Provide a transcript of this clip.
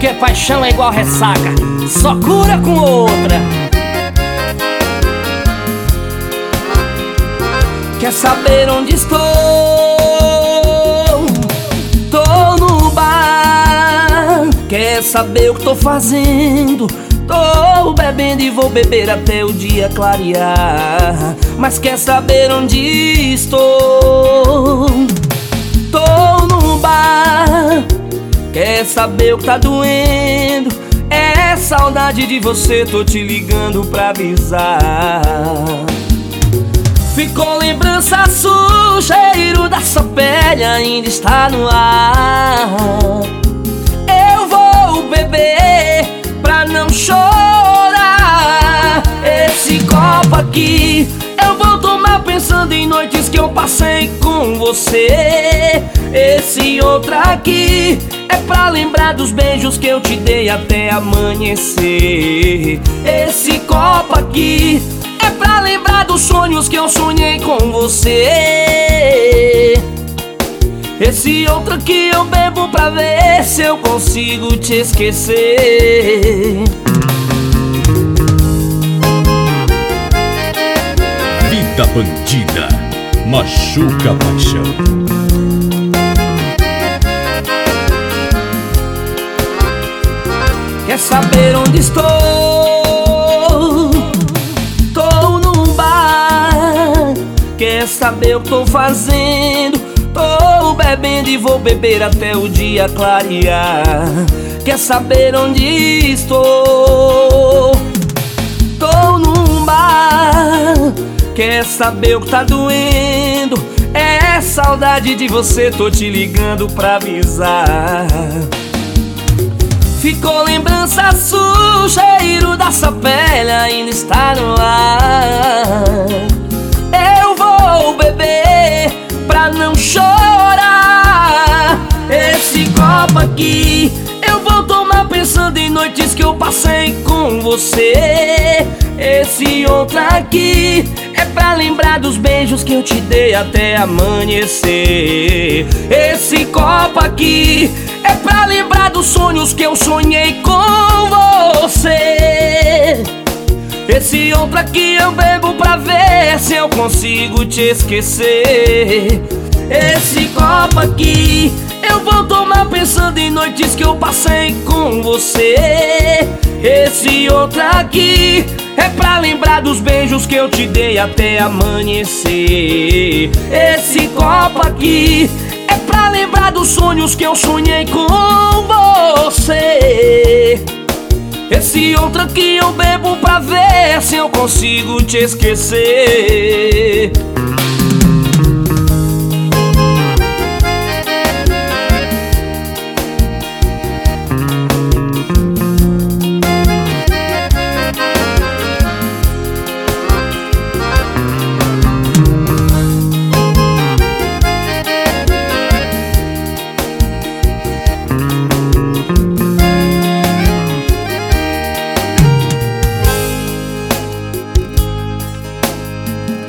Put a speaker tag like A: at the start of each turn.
A: Porque paixão é igual ressaca, só cura com outra. Quer saber onde estou? Tô no bar. Quer saber o que tô fazendo? Tô bebendo e vou beber até o dia clarear. Mas quer saber onde estou? Tô no bar. Quer saber o que tá doendo? É saudade de você, tô te ligando pra avisar. Ficou lembrança sua, o cheiro da sua pele ainda está no ar. Eu vou beber pra não chorar. Esse copo aqui eu vou tomar pensando em noites que eu passei com você. Esse outro aqui é pra lembrar dos beijos que eu te dei até amanhecer. Esse copo aqui é pra lembrar dos sonhos que eu sonhei com você. Esse outro aqui eu bebo pra ver se eu consigo te esquecer.
B: Vida bandida, machuca a paixão.
A: Quer saber onde estou? Tô num bar. Quer saber o que tô fazendo? Tô bebendo e vou beber até o dia clarear. Quer saber onde estou? Tô num bar. Quer saber o que tá doendo? É saudade de você, tô te ligando pra avisar. Ficou lembrança sua, o cheiro da sua pele ainda está no ar. Eu vou beber pra não chorar. Esse copo aqui eu vou tomar pensando em noites que eu passei com você. Esse outro aqui é pra lembrar dos beijos que eu te dei até amanhecer. Esse copo aqui é pra lembrar dos sonhos que eu sonhei com você. Esse outro aqui eu bebo pra ver se eu consigo te esquecer. Esse copo aqui eu vou tomar pensando em noites que eu passei com você. Esse outro aqui é pra lembrar dos beijos que eu te dei até amanhecer. Esse copo aqui é pra lembrar dos sonhos que eu sonhei com você. Esse outro aqui eu bebo pra ver se eu consigo te esquecer.